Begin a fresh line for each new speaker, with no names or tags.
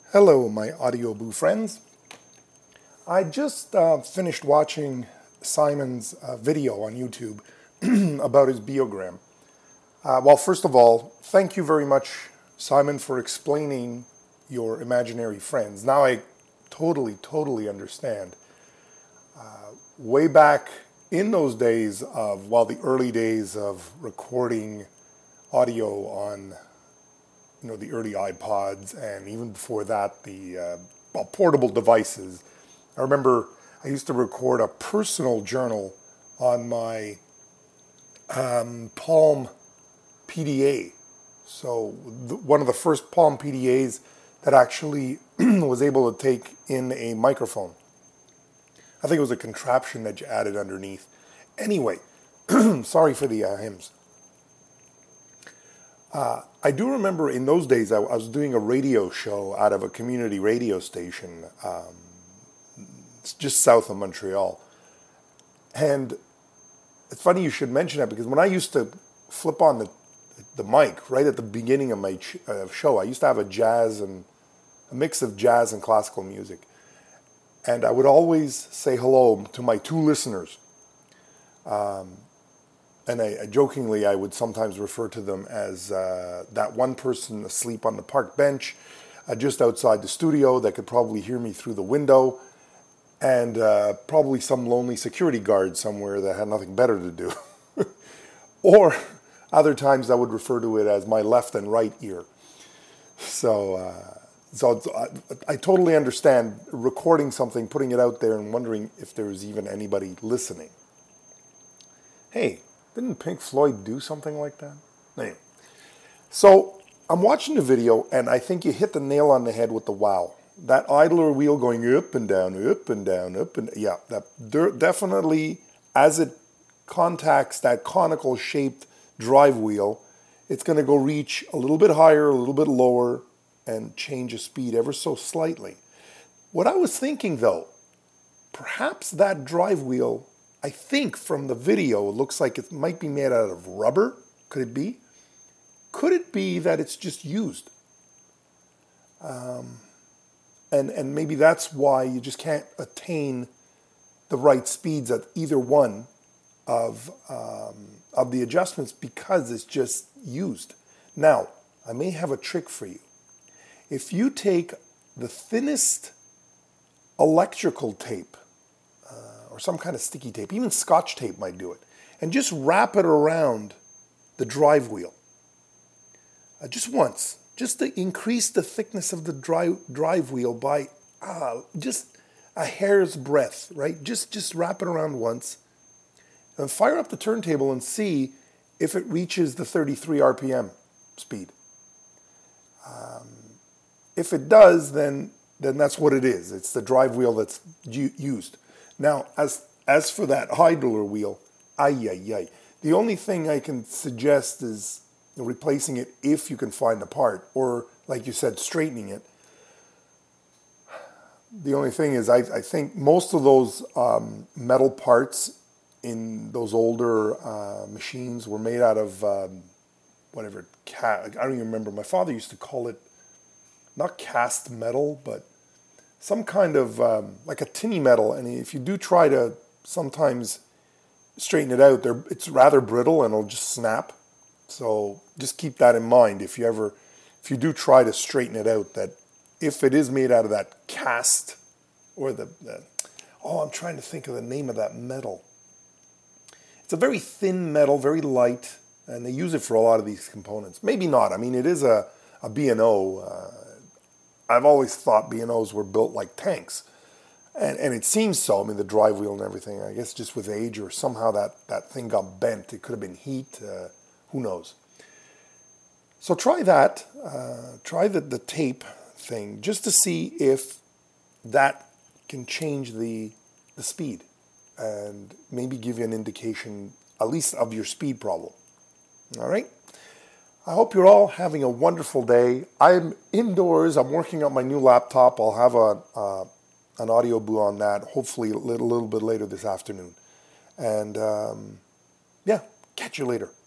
Hello, my Audioboo friends. I just finished watching Simon's video on YouTube about his biogram. Well, first of all, thank you very much, Simon, for explaining your imaginary friends. Now I totally understand. Way back in those days of, well, the early days of recording audio on the early iPods, and even before that, the portable devices. I remember I used to record a personal journal on my Palm PDA. So one of the first Palm PDAs that actually was able to take in a microphone. I think it was a contraption that you added underneath. Anyway, sorry for the hymns. I do remember in those days I was doing a radio show out of a community radio station just south of Montreal. And it's funny you should mention that, because when I used to flip on the mic right at the beginning of my show, I used to have a mix of jazz and classical music. And I would always say hello to my two listeners. And jokingly, I would sometimes refer to them as that one person asleep on the park bench just outside the studio that could probably hear me through the window, and probably some lonely security guard somewhere that had nothing better to do. Or other times I would refer to it as my left and right ear. So I totally understand recording something, putting it out there, and wondering if there's even anybody listening. Hey, didn't Pink Floyd do something like that? Anyway. So I'm watching the video, and I think you hit the nail on the head with the wow. That idler wheel going up and down, up and down, up and... Yeah, that definitely, as it contacts that conical-shaped drive wheel, it's going to go reach a little bit higher, a little bit lower, and change the speed ever so slightly. What I was thinking, though, perhaps that drive wheel, I think from the video, it looks like it might be made out of rubber. Could it be? Could it be that it's just used? And maybe that's why you just can't attain the right speeds at either one of the adjustments, because it's just used. Now, I may have a trick for you. If you take the thinnest electrical tape, or some kind of sticky tape, even Scotch tape might do it, and just wrap it around the drive wheel, just once, just to increase the thickness of the drive wheel by just a hair's breadth, right? Just wrap it around once, and fire up the turntable and see if it reaches the 33 RPM speed. If it does, then that's what it is. It's the drive wheel that's used. Now, as for that idler wheel, the only thing I can suggest is replacing it if you can find a part, or, like you said, straightening it. The only thing is, I think most of those metal parts in those older machines were made out of I don't even remember. My father used to call it not cast metal, but some kind of like a tinny metal. And if you do try to sometimes straighten it out, it's rather brittle and it'll just snap. So just keep that in mind if you do try to straighten it out, that if it is made out of that cast, or I'm trying to think of the name of that metal. It's a very thin metal, very light, and they use it for a lot of these components. Maybe not. I mean, it is a B&O. I've always thought B&Os were built like tanks. And it seems so. I mean, the drive wheel and everything, I guess just with age, or somehow that thing got bent. It could have been heat. Who knows? So try that. Try the tape thing, just to see if that can change the speed, and maybe give you an indication, at least, of your speed problem. All right? I hope you're all having a wonderful day. I'm indoors. I'm working on my new laptop. I'll have an Audioboo on that, hopefully a little bit later this afternoon. And, catch you later.